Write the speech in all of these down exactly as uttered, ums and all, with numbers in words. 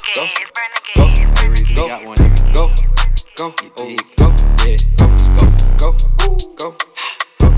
go, go, go, go, go, go, oh, go, yeah, go, let's go, go, go, go, go,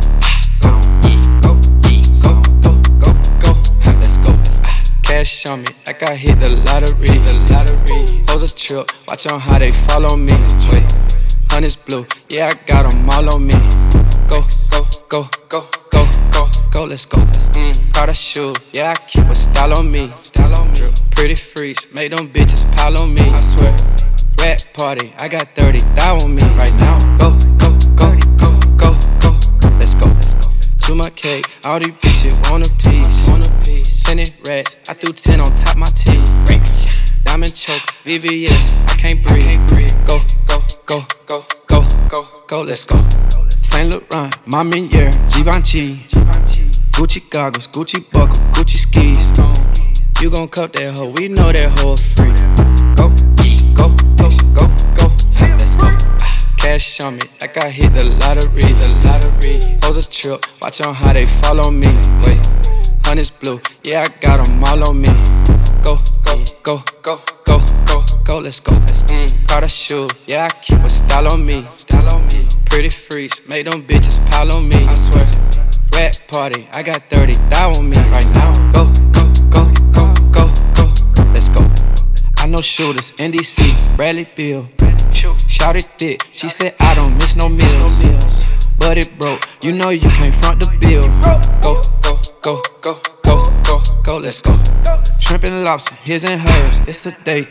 go, go, go, go, let's go. Cash on me, like I hit the lottery, the lottery. Hoes a trip, watch on how they follow me. Wait, honey's blue, yeah, I got them all on me. Go, go, go, go, go, go, go, let's go. Mm, Prada shoe, yeah, I keep a style on me. Style on me. Pretty freaks, make them bitches pile on me. I swear. Rat party, I got thirty thou on me right now. Go, go, go, go, go, go, let's go. To my cake, all these bitches want a piece. Want a piece. Ten rats, I threw ten on top my teeth. Diamond choke, V V S, I can't breathe. Go, go, go, go, go, go, go, let's go. Saint Laurent, Mamiere, Givenchy, Gucci goggles, Gucci buckle, Gucci skis. You gon' cut that hoe, we know that hoe free. Go, go, go, go, go, let's go. Cash on me, like I hit the lottery, the lottery. Hoes a trip, watch on how they follow me. Wait, honey's blue, yeah, I got them all on me. Go, go, go, go, go, go, go, let's go. Mm, Prada shoe, yeah, I keep a style on me. Style on me. Pretty freaks, make them bitches pile on me. I swear. Rat party, I got thirty thou on me right now. Go, go, go, go, go, go, let's go. I know shooters, N D C, Bradley Beal. Shouted thick, she said I don't miss no meals. But it broke, you know you can't front the bill. Go, go, go, go, go, go, go, let's go. Shrimp and lobster, his and hers, it's a date.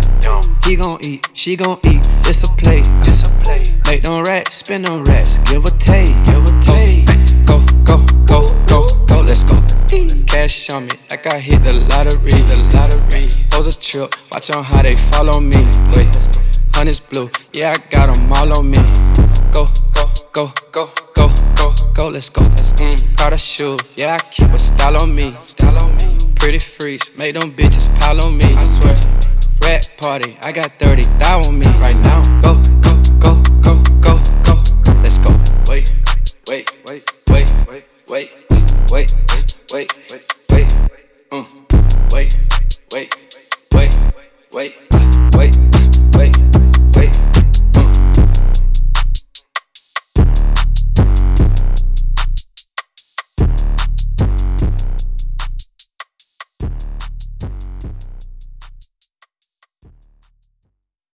He gon' eat, she gon' eat, it's a plate. Make them rats, spin them rats, give a take, give a take. Go, go, go, go, go, let's go. Cash on me, like I hit the lottery, the lottery. Hoes a trip, watch on how they follow me. Wait, honey's blue, yeah, I got them all on me. Go, go, go, go, go, go, go, let's go. Mm, Prada shoe, yeah, I keep a style on me. Style on me. Pretty freaks, make them bitches pile on me. I swear. Rat party, I got thirty thou on me right now. Go, go.